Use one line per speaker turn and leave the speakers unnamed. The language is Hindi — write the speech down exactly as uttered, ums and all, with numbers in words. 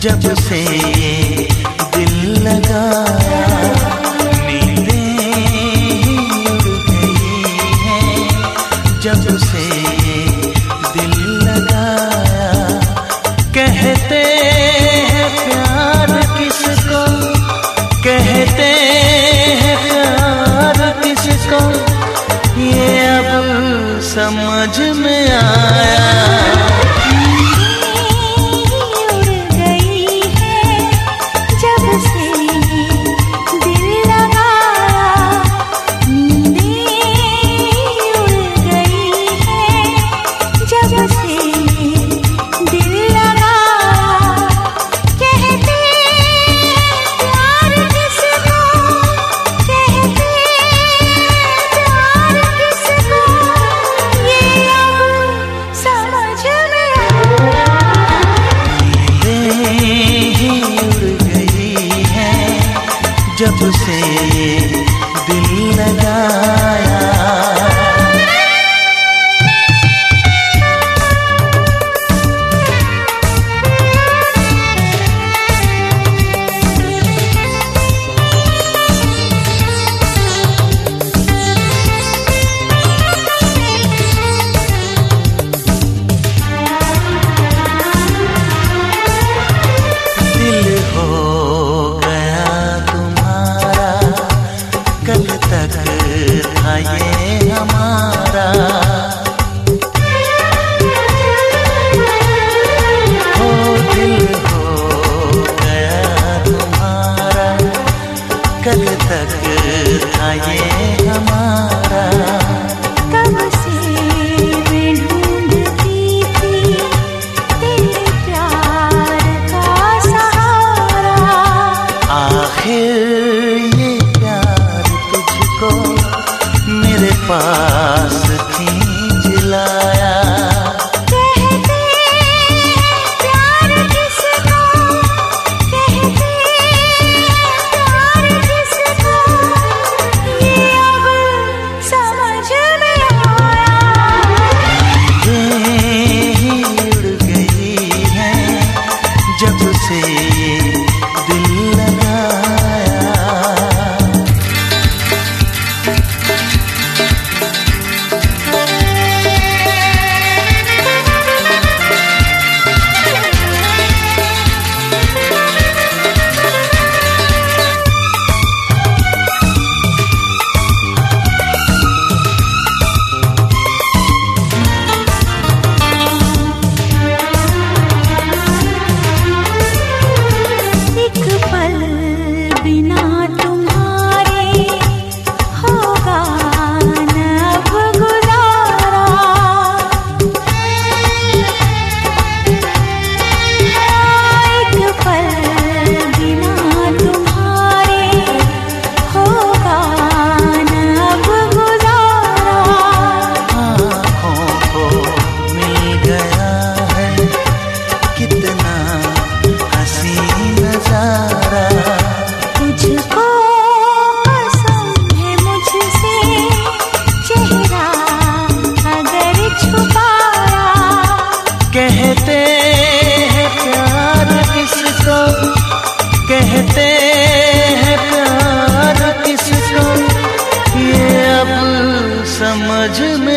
जब से ये दिल लगाया, नींदें ही उड़ गई हैं। जब से ये दिल लगाया, कहते हैं प्यार किसको, कहते हैं प्यार किसको, ये अब समझ में आया। जब से ये दिल लगाया, दिल हो गया तुम्हारा, कल तक था ये हमारा। हो दिल हो गया तुम्हारा, कल तक था ये हमारा।
कब से मैं ढूंढती थी तेरे प्यार का सहारा,
आखिर ये प्यार तुझको मेरे पास खींच लाया।
कहते प्यार किसको, कहते प्यार किसको, ये अब समझ में आया।
नींदें ही उड़ गई हैं जब से ये दिल लगाया।
एक पल बिना तुम्हारे होगा न अब गुजारा, एक पल बिना तुम्हारे होगा न अब गुजारा।
आँखों को मिल गया है कितना हसी नजारा।
तुझको कसम है मुझसे चेहरा अगर छुपाया,
कहते हैं प्यार किसको, कहते हैं प्यार किसको, ये अब समझ में